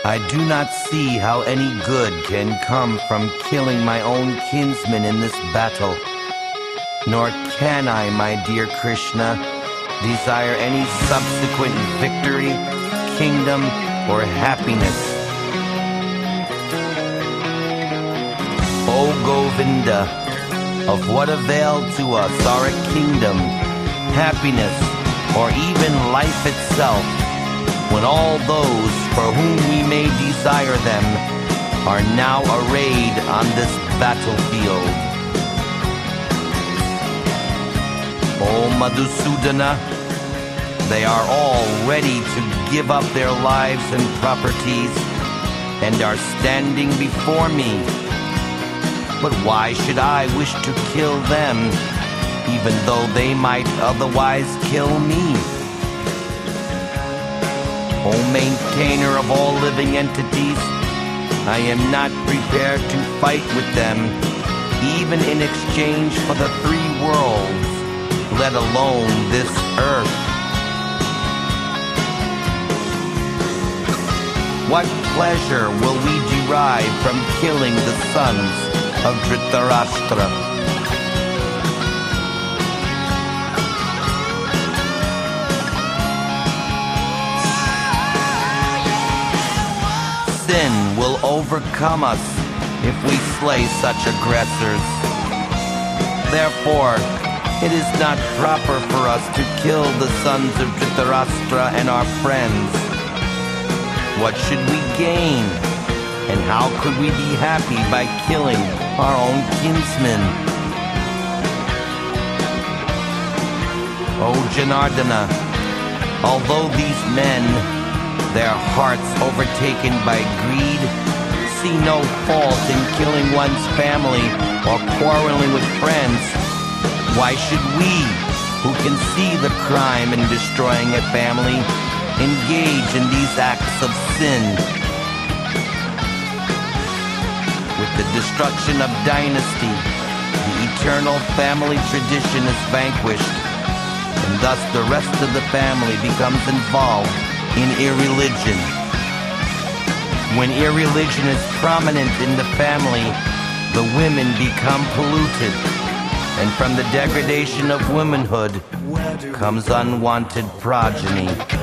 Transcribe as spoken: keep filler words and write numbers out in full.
I do not see how any good can come from killing my own kinsmen in this battle. Nor can I, my dear Krishna, desire any subsequent victory, kingdom, or happiness. O Govinda, of what avail to us are a kingdom, happiness, or even life itself, when all those for whom we may desire them are now arrayed on this battlefield. O Madhusudana, they are all ready to give up their lives and properties and are standing before me. But why should I wish to kill them, even though they might otherwise kill me? O maintainer of all living entities, I am not prepared to fight with them, even in exchange for the three worlds, let alone this earth. What pleasure will we derive from killing the sons of Dhritarashtra? Sin will overcome us if we slay such aggressors. Therefore, it is not proper for us to kill the sons of Dhritarashtra and our friends. What should we gain? And how could we be happy by killing our own kinsmen? O Janardana, although these men, their hearts overtaken by greed, see no fault in killing one's family or quarreling with friends, why should we, who can see the crime in destroying a family, engage in these acts of sin? With the destruction of dynasty, the eternal family tradition is vanquished, and thus the rest of the family becomes involved in irreligion. When irreligion is prominent in the family, the women become polluted, and from the degradation of womanhood comes unwanted progeny.